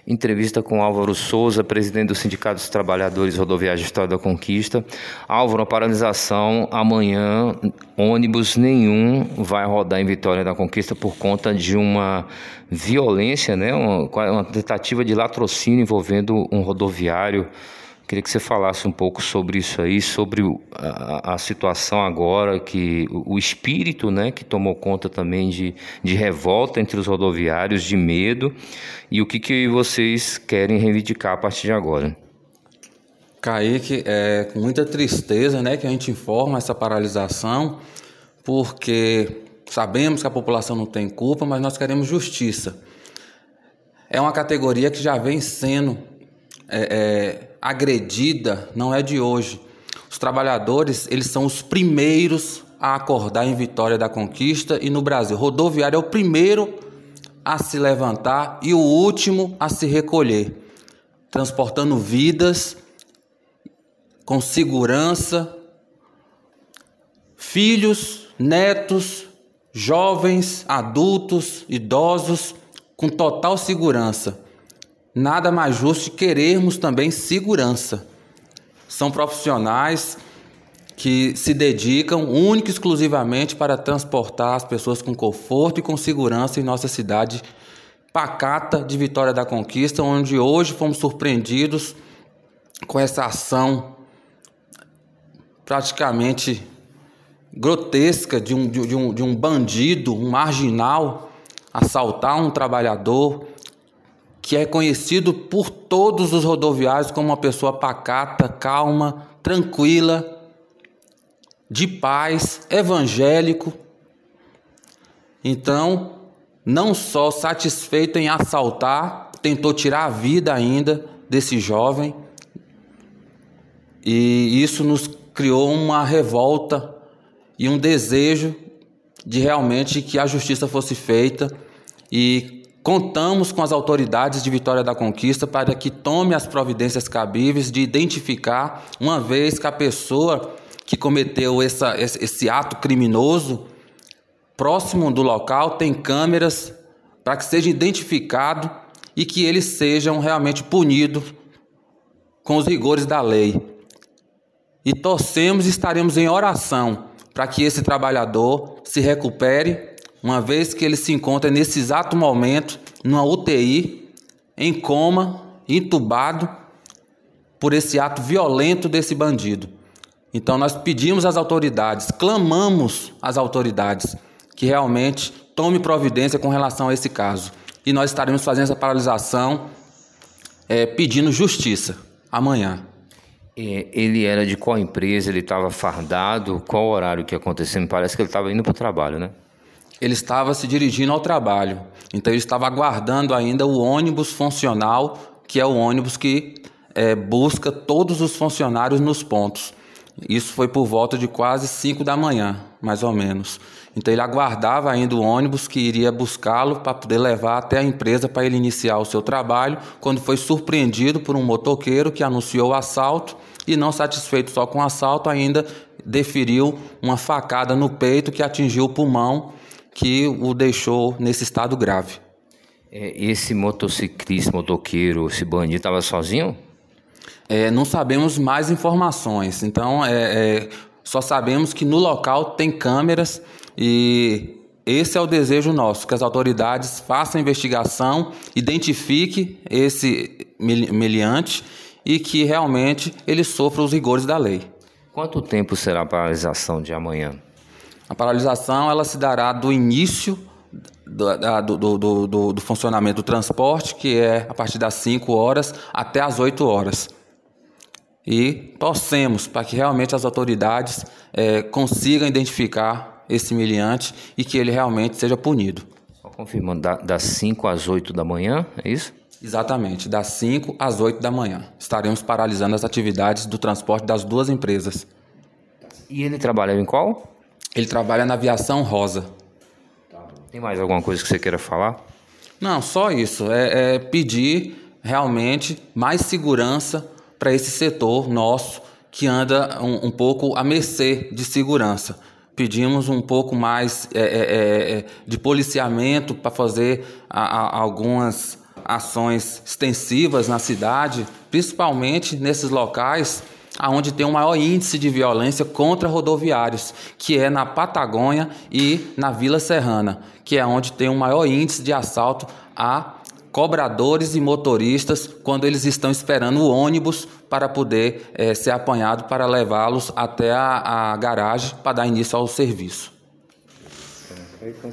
Entrevista com Álvaro Souza, presidente do Sindicato dos Trabalhadores Rodoviários de Vitória da Conquista. Álvaro, a paralisação amanhã, ônibus nenhum vai rodar em Vitória da Conquista por conta de uma violência, né? Uma tentativa de latrocínio envolvendo um rodoviário. Queria que você falasse um pouco sobre isso aí, sobre a situação agora, que o espírito, né, que tomou conta também de revolta entre os rodoviários, de medo, e o que vocês querem reivindicar a partir de agora. Kaique, é com muita tristeza, né, que a gente informa essa paralisação, porque sabemos que a população não tem culpa, mas nós queremos justiça. É uma categoria que já vem sendo agredida, não é de hoje. Os trabalhadores, eles são os primeiros a acordar em Vitória da Conquista e no Brasil. O rodoviário é o primeiro a se levantar e o último a se recolher, transportando vidas com segurança, filhos, netos, jovens, adultos, idosos, com total segurança. Nada mais justo de querermos também segurança. São profissionais que se dedicam única e exclusivamente para transportar as pessoas com conforto e com segurança em nossa cidade pacata de Vitória da Conquista, onde hoje fomos surpreendidos com essa ação praticamente grotesca de um bandido, um marginal, assaltar um trabalhador que é conhecido por todos os rodoviários como uma pessoa pacata, calma, tranquila, de paz, evangélico. Então, não só satisfeito em assaltar, tentou tirar a vida ainda desse jovem, e isso nos criou uma revolta e um desejo de realmente que a justiça fosse feita, e contamos com as autoridades de Vitória da Conquista para que tome as providências cabíveis de identificar, uma vez que a pessoa que cometeu esse ato criminoso, próximo do local, tem câmeras para que seja identificado e que eles sejam realmente punidos com os rigores da lei. E torcemos e estaremos em oração para que esse trabalhador se recupere, uma vez que ele se encontra nesse exato momento numa UTI, em coma, entubado por esse ato violento desse bandido. Então nós pedimos às autoridades, clamamos às autoridades que realmente tome providência com relação a esse caso. E nós estaremos fazendo essa paralisação pedindo justiça amanhã. Ele era de qual empresa? Ele estava fardado? Qual horário que aconteceu? Me parece que ele estava indo para o trabalho, né? Ele estava se dirigindo ao trabalho, então ele estava aguardando ainda o ônibus funcional, que é o ônibus que busca todos os funcionários nos pontos. Isso foi por volta de quase 5 da manhã, mais ou menos. Então ele aguardava ainda o ônibus que iria buscá-lo para poder levar até a empresa para ele iniciar o seu trabalho, quando foi surpreendido por um motoqueiro que anunciou o assalto e, não satisfeito só com o assalto, ainda deferiu uma facada no peito que atingiu o pulmão, que o deixou nesse estado grave. Esse motociclista, motoqueiro, esse bandido estava sozinho? Não sabemos mais informações, então só sabemos que no local tem câmeras e esse é o desejo nosso, que as autoridades façam a investigação, identifiquem esse meliante e que realmente ele sofra os rigores da lei. Quanto tempo será a paralisação de amanhã? A paralisação ela se dará do início do funcionamento do transporte, que é a partir das 5 horas até as 8 horas. E torcemos para que realmente as autoridades consigam identificar esse meliante e que ele realmente seja punido. Só confirmando, das 5 às 8 da manhã, é isso? Exatamente, das 5 às 8 da manhã. Estaremos paralisando as atividades do transporte das duas empresas. E ele trabalhava em qual? Ele trabalha na Aviação Rosa. Tem mais alguma coisa que você queira falar? Não, só isso. Pedir realmente mais segurança para esse setor nosso que anda um pouco à mercê de segurança. Pedimos um pouco mais de policiamento para fazer algumas ações extensivas na cidade, principalmente nesses locais onde tem o maior índice de violência contra rodoviários, que é na Patagônia e na Vila Serrana, que é onde tem o maior índice de assalto a cobradores e motoristas quando eles estão esperando o ônibus para poder ser apanhado para levá-los até a garagem para dar início ao serviço.